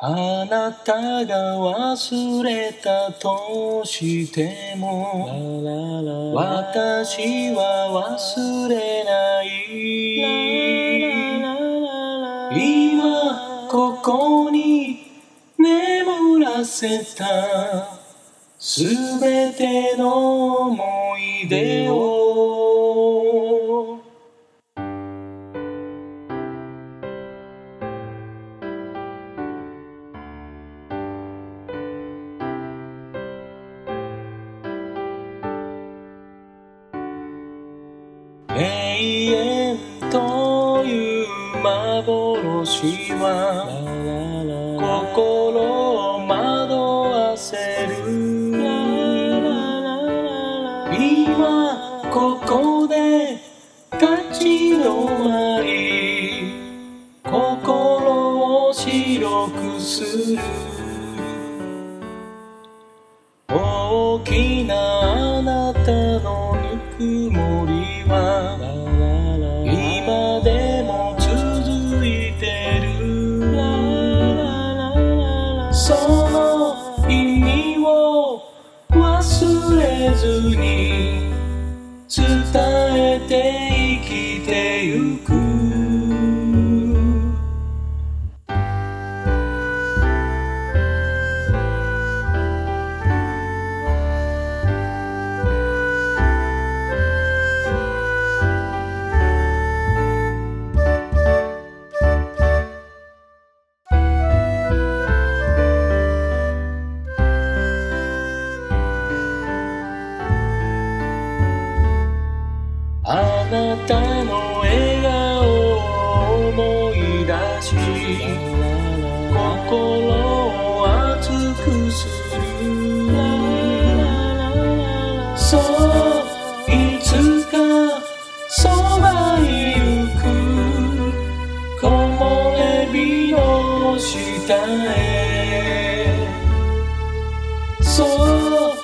あなたが忘れたとしても私は忘れない今ここに眠らせたすべての思い出を永遠という幻は心を惑わせる今ここで立ち止まり心を白くする大きなあなたのぬくもりは今でも続いてるその意味を忘れずに伝えて生きてゆくあなたの笑顔を思い出し心を熱くするそういつかそばへ行く木漏れ日の下へそう